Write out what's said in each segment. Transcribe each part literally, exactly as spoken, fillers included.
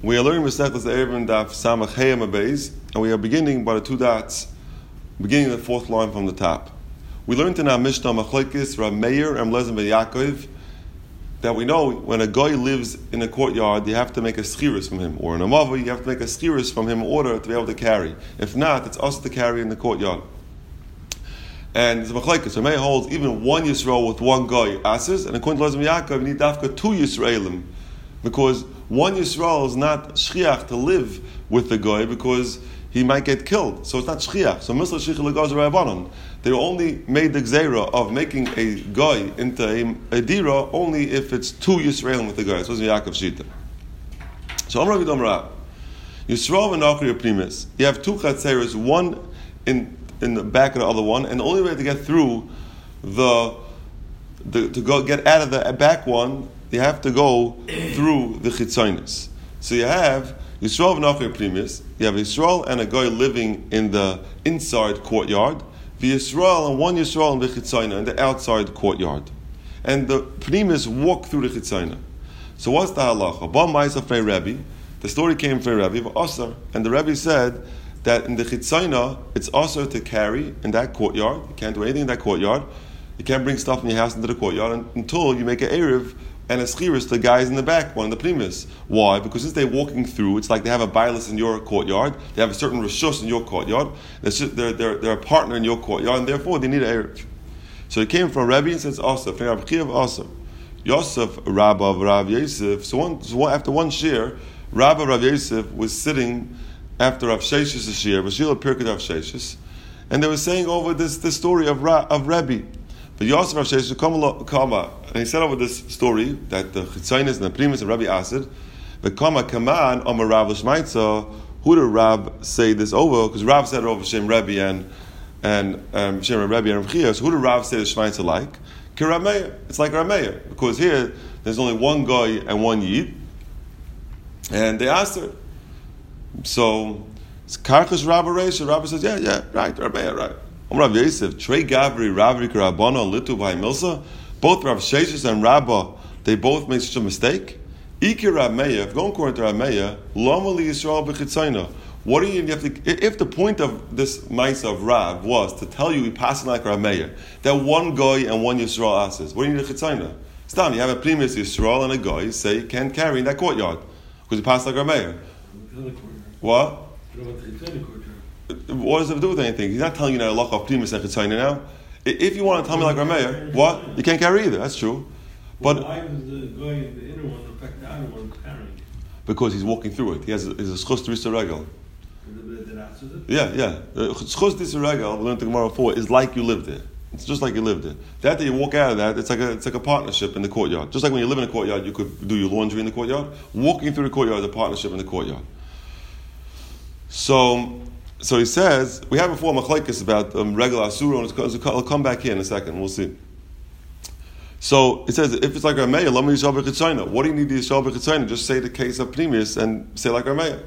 We are learning Masechtas Eruvin Daf Samach Hey Amabeis, and we are beginning by the two dots, beginning the fourth line from the top. We learned in our Mishnah Machlokes Rav Meir and Lezer ben Yaakov that we know when a guy lives in a courtyard, you have to make a schiris from him, or in a mava, you have to make a schiris from him in order to be able to carry. If not, it's us to carry in the courtyard. And the Machlokes Rav Meir holds even one Yisrael with one guy asses, and according to Lezer ben Yaakov, you need dafka two Yisraelim, because one Yisrael is not shchiach to live with the guy because he might get killed. So it's not shchiach. So Misla Shchiach L'Gaz Rabbanon. They only made the gzeira of making a guy into a, a dira only if it's two Yisraelim with the guy. So it's Yaakov Shita. So Amar Vidom Rab. Yisrael and Nachri Primus. You have two chatzeres, one in in the back of the other one, and the only way to get through the, the to go get out of the back one, you have to go through the chitzonis. So you have Yisrael v'Nachri Primus. You have Yisrael and a guy living in the inside courtyard. The Yisrael and one Yisrael in the chitzona in the outside courtyard, and the Primus walk through the chitzona. So what's the halacha? Ba ma'isa fnei Rebbe. The story came from Rebbe of Asar, and the Rebbe said that in the chitzona it's also to carry in that courtyard. You can't do anything in that courtyard. You can't bring stuff in your house into the courtyard until you make an erev and a schiris to the guys in the back, one of the primus. Why? Because since they're walking through, it's like they have a bailis in your courtyard, they have a certain rishus in your courtyard, they're, they're, they're a partner in your courtyard, and therefore they need an erev. So it came from Rebbe and says Asaf, from Rabbi Chiya of Asaf. Yosef, Rabba of Rav Yosef. So, one, so after one shir, Rabba Rav Yosef was sitting after Rav Shesh's shir, Vashila Pirkei Rav Shesh's, and they were saying over this, this story of, Ra, of Rebbe. But Yosef Rav Sheshes come up, and he said over this story that the Chitzonis and the Primus and Rabbi Asad, the Kama Kaman Amar Rav L'Shmaitza, who did Rav say this over? Because Rav said it over Shem Rebbe and and um, Shem Rebbe and Rav Chiya. So who did Rav say the Shmaitza like? Kirameya. It's like Rameya, because here there's only one guy and one yid, and they asked her. So it's Karkas Rabba Reisha. Rabba says, yeah, yeah, right, Rameya, right. Rav Yosef, Trey Gavri, Ravri, Karabana, Litu, B'hai Milsa, both Rav Sheshes and Rabba, they both made such a mistake. Iki Rav Meir, if going according to Rav Meir, Lama li Yisrael b'chitzayna. What do you, you have to, if the point of this Maisa of Rav was to tell you, we pass like Rav Meir, that one guy and one Yisrael asks, what do you need a chitzayna? It's done. You have a primus Yisrael and a guy, say, you can't carry in that courtyard, because you pass like Rav Meir. What? What does it do with anything? He's not telling you now Allah of primus and chitzayna now. If you want to tell me like Rameir, what? You can't carry either. That's true. But well, why does the guy in the inner one affect the outer one carrying? Because he's walking through it. He has a schus d'risa regel. Yeah, yeah. Schus d'risa regel, we learned the Gemara before, is like you live there. It's just like you live there. That day you walk out of that, it's like a it's like a partnership in the courtyard. Just like when you live in a courtyard, you could do your laundry in the courtyard. Walking through the courtyard is a partnership in the courtyard. So. So he says, we had before machlokes about um, regular asura, and I'll come back here in a second, we'll see. So it says, if it's like Rameya, let me yisrael b'chitzayna. What do you need to yisrael b'chitzayna? Just say the case of Primus and say like Rameya.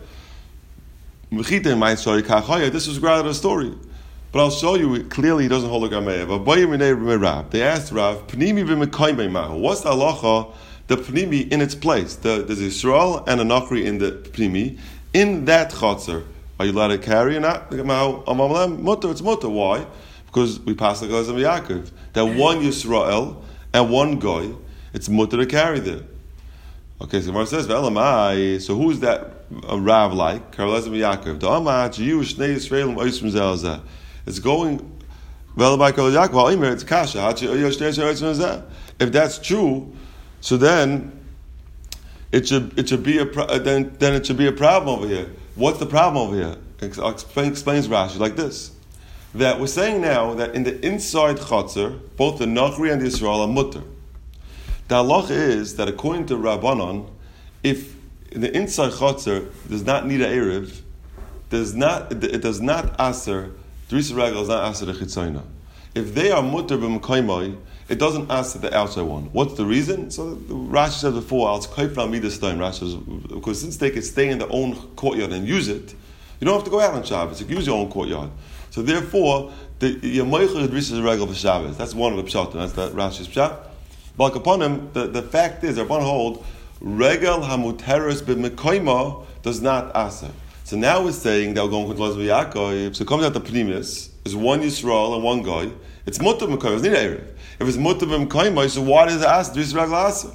This is rather a story. But I'll show you, clearly he doesn't hold like Rameya. They asked Rav, what's the halacha, the Pnimi in its place? The, there's Yisrael and a Nachri in the Pnimi. In that chotzer, are you allowed to carry or not? Mutter, it's mutter. Why? Because we pass the guys of Yaakov. That one Yisrael and one guy, it's mutter to carry there. Okay, so Gemara says, Ve'elamai, so who's that uh, Rav like? Karelez of Yaakov. Da'amat, Yish, Shnei Yisraelim, Oisrim Zelzeh. It's going, Ve'elamai, Karelez Yaakov, Ha'omer, it's Kasha, Hachi, Yish, Shnei Yisraelim, Oisrim Zelzeh. If that's true, so then it should it should be a pro- then then it should be a problem over here. What's the problem over here? Explain, explains Rashi like this. That we're saying now that in the inside Chatzar, both the Nachri and the Yisrael are mutter. The halach is that according to Rabbanon, if the inside Chatzar does not need an Erev, does not, it does not aser, Drisa Regal does not aser the Chitzayna. If they are mutter b'mekaymai, it doesn't ask the outside one. What's the reason? So Rashi said before, I'll kaifra midas time. Rashi says, because since they can stay in their own courtyard and use it, you don't have to go out on Shabbos. You can use your own courtyard. So therefore, the Yemoicha Drisa Regal for Shabbos. That's one of the pshatim. That's that Rashi's pshat. But upon him, the, the fact is, Rabban hold Regal hamuteres b'mekoima does not asa. So now we're saying that we're going to Laz v'Yaakov. So it comes out the primus is one Yisrael and one guy. It's mutter b'mekoima. It's not erev. If it's mutter b'mekoima, so why does it asa? Do Yisrael asa?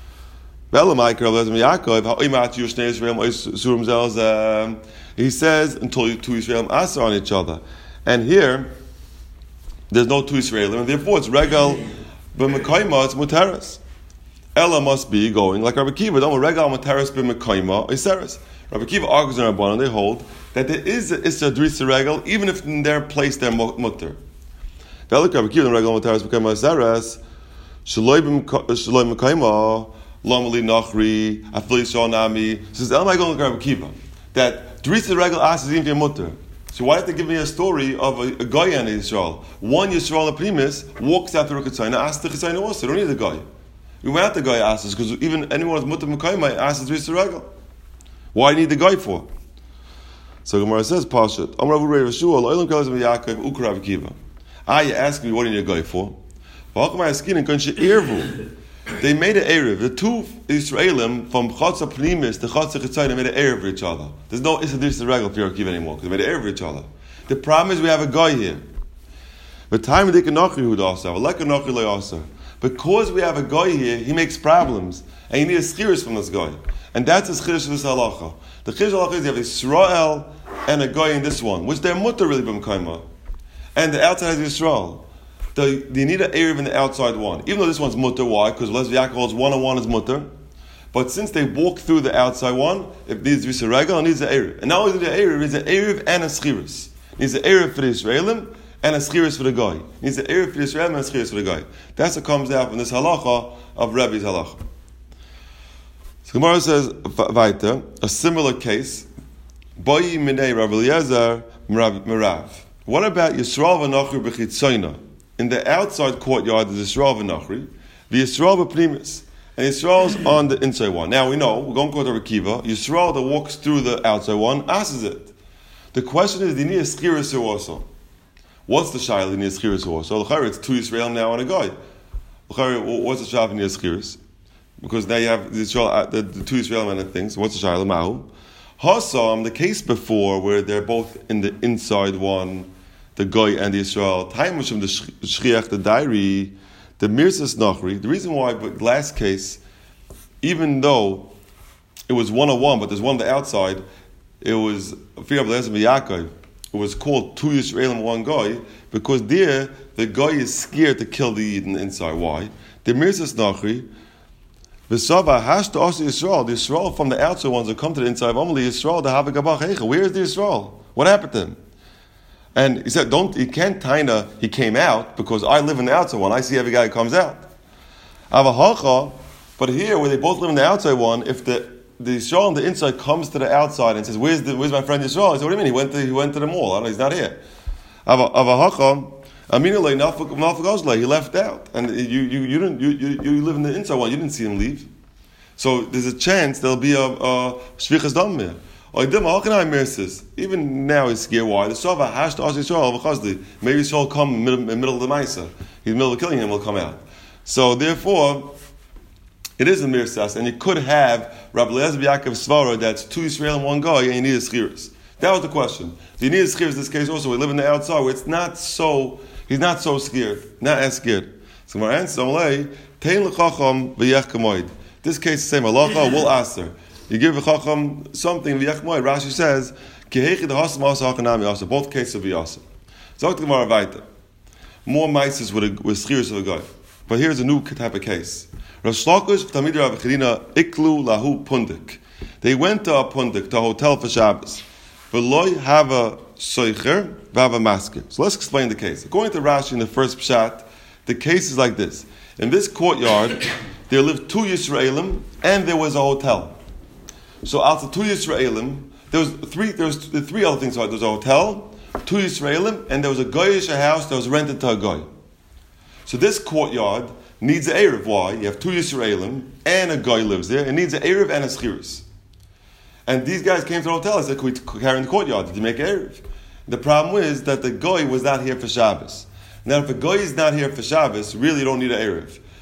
He says until two Yisraelim asa on each other, and here there's no two Yisraelim, and therefore it's regal b'mekoima. It's muteres. Ella must be going like Rabbi Kiva. Don't regal muteres b'mekoima iseres. Rabbi Kiva argues in Rabbanan. They hold that there is a issa drisa regal even if in their place they're mutter. Rabbi Kiva regal muteres b'mekoima iseres. Shaloi b'mekoima lomali nachri afli shonami. Says Ella going like Rabbi Kiva that drisa regal asks even if you're mutter. So why have to give me a story of a, a guy and Yisrael? One Yisrael primus walks out the Rukatzayna, asks the Chatzayna also. Don't need the guy. We went out the guy asks because even anyone who's mutter mekayma asks drisa regal. Why do you need the guy for? So Gemara says, Pashat, Amar Avu Rei Yeshua, Lo'ilam Kalas Yaakov Uku Rabbi Kiva. Ah, you ask me what do you need a guy for? They made an Erev. The two Israelim from Chotza Pnimis to Chotza Chitzayna made an Erev for each other. There's no Issa Drisa Regal for Yerkiv anymore because they made an Erev for each other. The problem is we have a guy here. But time they can also. Because we have a guy here, he makes problems. And you need a schiris from this guy. And that's a schiris of this halacha. The schiris halacha is you have Israel and a guy in this one, which they're mutter really b'mkaima. And the outside is Israel. The, you need an Erev in the outside one. Even though this one's mutter, why? Because Lez v'Yaakov one on one is mutter. But since they walk through the outside one, it needs Drisa Regal, it needs an Erev. And not only the Erev, it's an Erev and a schiris. It needs an Erev for the Israelim and a schiris for the guy. It needs an Erev for the Israelim and a schiris for the guy. That's what comes out from this halacha of Rebbe's halacha. So Gemara says, weiter, a similar case, Boyi minei Rav Eliezer Merav. What about Yisrael v'Nachri b'chitzayna? In the outside courtyard is Yisrael v'Nachri, the Yisrael v'Primus, and Yisrael's on the inside one. Now we know, we're going to go to Rekiva, Yisrael that walks through the outside one, asks it. The question is, do you need a schiris here also? What's the shayla in the schiris also? So it's two Yisrael now and a guy. What's the shayla in the schiris? Because now you have the, Yisrael, the, the two Yisrael and things. What's the shayla? Mahu. Hasam, the case before where they're both in the inside one, the guy and the Yisrael, time from the shchiach, the diary, the mirsas nachri. The reason why, but last case, even though it was one on one, but there's one on the outside, it was Fir Abelazar Yaakov. It was called two Yisrael and one guy because there the guy is scared to kill the Yid in the inside. Why? The mirsas nachri. V'sava has to also Yisrael. The Yisrael from the outside ones that come to the inside of Amali Yisrael. The Havagabach Heicha. Where is the Yisrael? What happened to him? And he said, "Don't. He can't taina. He came out because I live in the outside one. I see every guy who comes out." Avahacha. But here, where they both live in the outside one, if the the Yisrael on the inside comes to the outside and says, "Where's the Where's my friend Yisrael?" I said, "What do you mean? He went to He went to the mall. I don't know. He's not here." Avahacha. Aminulay nafagozlay. He left out, and you you you didn't you, you you live in the inside one. You didn't see him leave, so there's a chance there'll be a shvichas dam there. Even now he's scared. Why? The Sova has to ask Yisrael. Maybe Yisrael will come in the middle, middle of the Maisa. He's in the middle of killing him. Will come out. So therefore, it is a mirsas, and you could have Rabbi Eliezer Yaakov Svara that's two Yisrael and one guy, and you need a schiris. That was the question. Do you need a schiris in this case also? We live in the outside where it's not so. He's not so scared, not as scared. So my answer, Tein l'chacham v'yech kamoid. This case is the same. Halacha will answer. You give a chacham something v'yech kamoid. Rashi says kihechi dehasam asa hakanami asa. Both cases will be asa. So the Gemara weiter. More mices with a with schiris of a guy. But here's a new type of case. Rosh Lakish v'tamid Rav Chedina iklu lahu pundik. They went to a pundik, to a hotel for Shabbos. V'loy have a soicher v'hava masker. So let's explain the case. According to Rashi in the first pshat, the case is like this. In this courtyard, there lived two Yisraelim and there was a hotel. So out of two Yisraelim, there was three. There was three other things. There was a hotel, two Yisraelim, and there was a goyish house that was rented to a goy. So this courtyard needs an erev. Why? You have two Yisraelim and a goy lives there. It needs an erev and a schiris. And these guys came to the hotel and said, "Could we carry in the courtyard? Did you make erev?" The problem is that the goy was not here for Shabbos. Now, if a goy is not here for Shabbos, really you don't need an erev.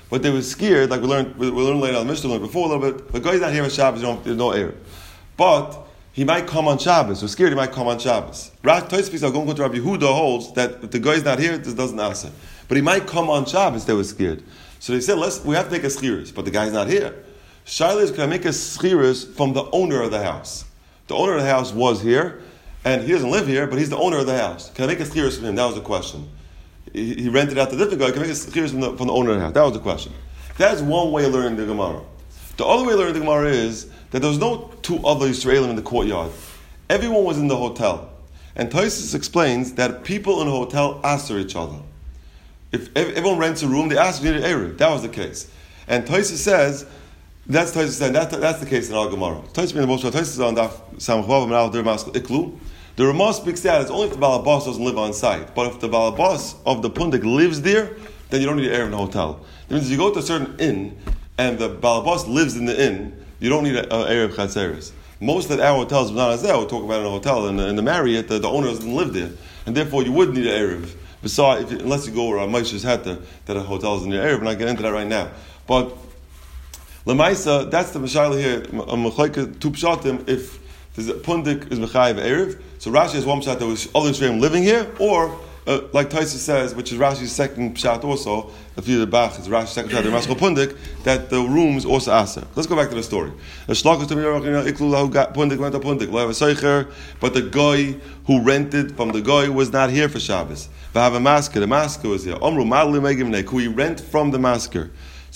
but they were scared, like we learned, we learned later on the Mishnah, we learned before a little bit, the guy's not here on Shabbos, there's no Erev. But he might come on Shabbos. We're scared he might come on Shabbos. Tosfos going to Rabbi Yehuda holds that if the guy's not here, this doesn't answer. But he might come on Shabbos, they were scared. So they said, let's, we have to make a schiris, but the guy's not here. Shaila is, can I make a schiris from the owner of the house? The owner of the house was here, and he doesn't live here, but he's the owner of the house. Can I make a schiris from him? That was the question. He, he rented out to the different guy. Can I make a schiris from the, from the owner of the house? That was the question. That's one way of learning the Gemara. The other way of learning the Gemara is that there was no two other Yisraelim in the courtyard. Everyone was in the hotel. And Tosfos explains that people in a hotel answer each other. If everyone rents a room, they ask you to Erev. That was the case. And Tosfos says, that's Tosfos saying, that's, that's the case in our Gemara. Tosfos being the most Tosfos on Daf Samachvav and Al Dermas Iklu. The Ramah speaks out, it's only if the Balabas doesn't live on site. But if the Balabas of the Pundik lives there, then you don't need an Erev in the hotel. That means if you go to a certain inn, and the Balabas lives in the inn, you don't need an Erev Chatzeres. Most of our hotels, not as that, we talk about in a hotel, in the, in the Marriott, the, the owner doesn't live there. And therefore you would need an Erev. Besides, if, unless you go where Moshe's Hatter, that a hotel is in the Erev, and I get into that right now. But Lamaisa, that's the Mashayla here, a Mechaika, two Pshatim, if the Pundik is Mechayiv Erev, so Rashi has one Pshat that was other Yisraelim living here, or Uh, like Tosfos says, which is Rashi's second pshat also, if you the Bach, it's Rashi's second pshat, the Raskol Pundik, that the rooms also aser. Let's go back to the story. The Shlachos to me, Pundik went to Pundik, lo have a Seicher, but the guy who rented from the guy was not here for Shabbos. But have a masker, the masker was here. Omru Madli Megimne, who he rent from the masker.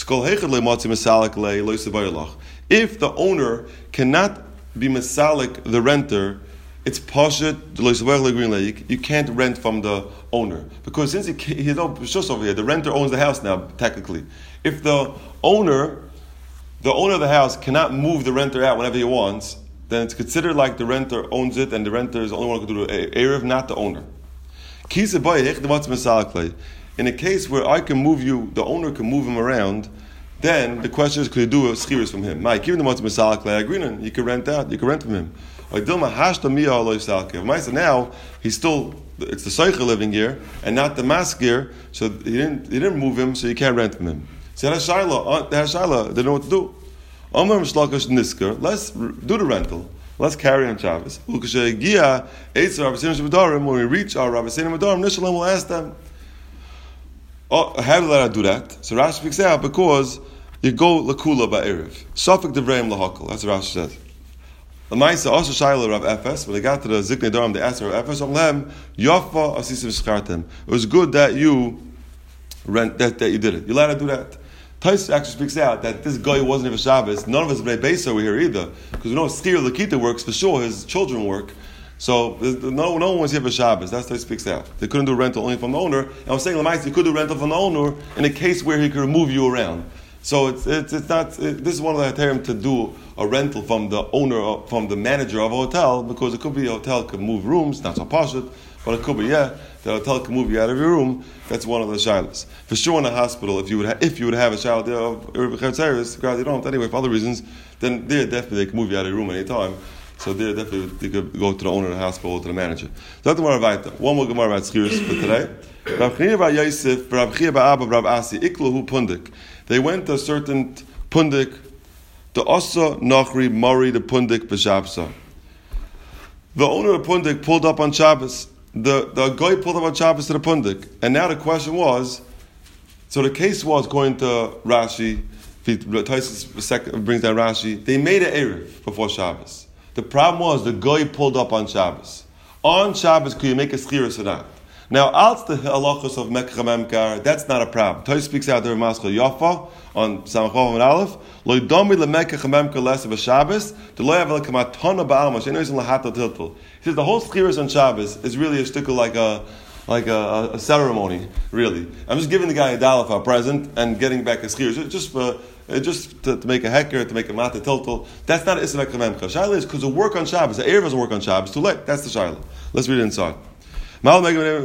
If the owner cannot be Masalik, the renter, it's Pashat, you can't rent from the owner. Because since he, he's no Shus over here, the renter owns the house now, technically. If the owner, the owner of the house cannot move the renter out whenever he wants, then it's considered like the renter owns it and the renter is the only one who can do the Erev, not the owner. In a case where I can move you, the owner can move him around, then the question is, could you do a schiris from him? Mike, even the ones Masalak Agrinan, you can rent out, you can rent from him. Now he's still, it's the Seicher living here and not the maskir, so he didn't he didn't move him, so you can't rent from him. So Hashayla, Hashayla, they know what to do. Let's do the rental. Let's carry on Shabbos. When we reach our Rabbi Seinim Adarim, Nishalim will ask them, oh, how did I do that? So Rashi speaks out because you go lakula ba'erev. Safek devreim lahakol. That's what Rashi says. The Ma'isa also Shaila Rav Efes, when they got to the Ziknei Darim, they asked Rav Efes, Amlem, Yafa asisim shkartem. It was good that you rent that, that you did it. You're allowed to do that. Tosfos actually speaks out that this guy wasn't here for Shabbos. None of us Bnei Beisa were here either. Because we know Skir Lakita works for sure, his children work. So no, no one was here for Shabbos. That's how he speaks out. They couldn't do rental only from the owner. And I was saying, Lamaisa, you could do rental from the owner in a case where he could move you around. So it's it's, it's not. It, this is one of the heterim to do a rental from the owner, from the manager of a hotel, because it could be a hotel could move rooms, not so pashut, but it could be yeah, the hotel can move you out of your room. That's one of the shilas. For sure, in a hospital, if you would ha- if you would have a child there of Erev God, you don't. Anyway, for other reasons, then there definitely they can move you out of your room anytime. So there definitely they could go to the owner of the hospital or to the manager. So that's more about one more Gemara about schiris for today. Rav Chanina bar Yosef, Rav Chia bar Abba, Rav Asi, Iklahu Pundik. They went to a certain pundik, the Asa Nachri Mari the pundik b'Shabsa. The owner of the pundik pulled up on Shabbos. The the guy pulled up on Shabbos to the pundik, and now the question was, so the case was going to Rashi. Tosfos brings down Rashi. They made an erev before Shabbos. The problem was the guy pulled up on Shabbos. On Shabbos, could you make a schiris or not? Now, out the halachos of Mekcha Memkar, that's not a problem. Tosfos speaks out there in Maskal Yafa on Samachov and Aleph. Lo domi lemekcha Memkar less of a Shabbos. The lo yavel kamatona ba'alma she'eno yisem lahato tiltul. He says the whole schiris on Shabbos is really a shtickle like a like a, a ceremony. Really, I'm just giving the guy a dollar for a present and getting back a schiris just for. Just to, to make a hecker, to make a mata tiltul. That's not Isra Memcha. Shaila is because the work on Shabbos, the Erev doesn't work on Shabbos, too late. That's the Shaila. Let's read it inside. Just like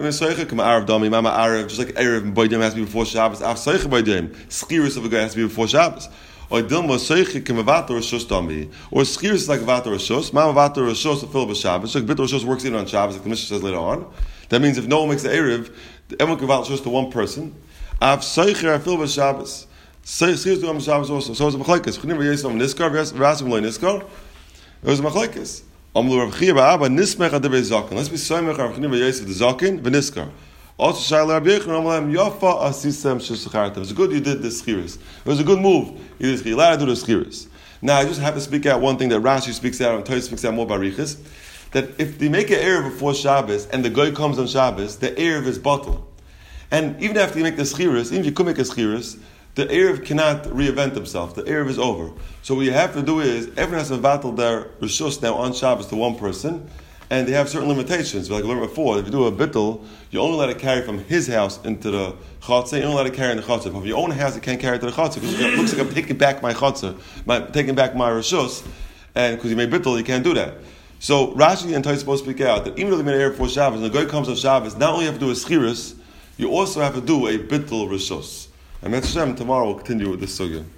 Erev Boydim has to be before Shabbos, Av Seicha Boydim, Schiris of a guy has to be before Shabbos. Or Dilma Seicha Kemavato Rishos Dami. Or Schiris is like Vato Rishos, Mama Vato Rishos to fill up Shabbos. Like Bit Rishos works in on Shabbos, like the Mishnah says later on. That means if no one makes the Erev, everyone can Vato Rishos to one person. Av Seicha fill up Shabbos. So Schiras do on Shabbos also. So it's a machlekes. Chuniva Yisrael Niskar, Rasim Lo Niskar. It was a machlekes. Amlu Rav Chia Ba'aba Nismech Adibei Zaken. Let's be Soymech Rav Chuniva Yisrael the Zaken v'Niskar. Also Shaila Rabbi Yechon Amalem Yafa Asisem Shesachartem. It's good you did this Schiras. It was a good move. You did Schiras. Allowed to do the Schiras. Now I just have to speak out one thing that Rashi speaks out and Toy speaks out more Barichas. That if they make an Erev before Shabbos and the guy comes on Shabbos, the Erev is batal. And even after you make the Schiras, even if you could make a Schiras, the Erev cannot reinvent himself. The Erev is over. So what you have to do is, everyone has to battle their Rishus now on Shabbos to one person, and they have certain limitations. Like I learned before, if you do a bittul, you only let it carry from his house into the chatzah, you only let it carry in the chatzah. But if your own house, you can't carry it to the chatzah, because it looks like I'm taking back my chatzah, my, taking back my Rishus, and because you made bittul, you can't do that. So Rashi and Tais both speak out that even though they made an Erev before Shabbos, and the guy comes on Shabbos, not only have to do a Schiras, you also have to do a bittul Rishus. And Mitzvah Hashem, tomorrow we'll continue with this sugya.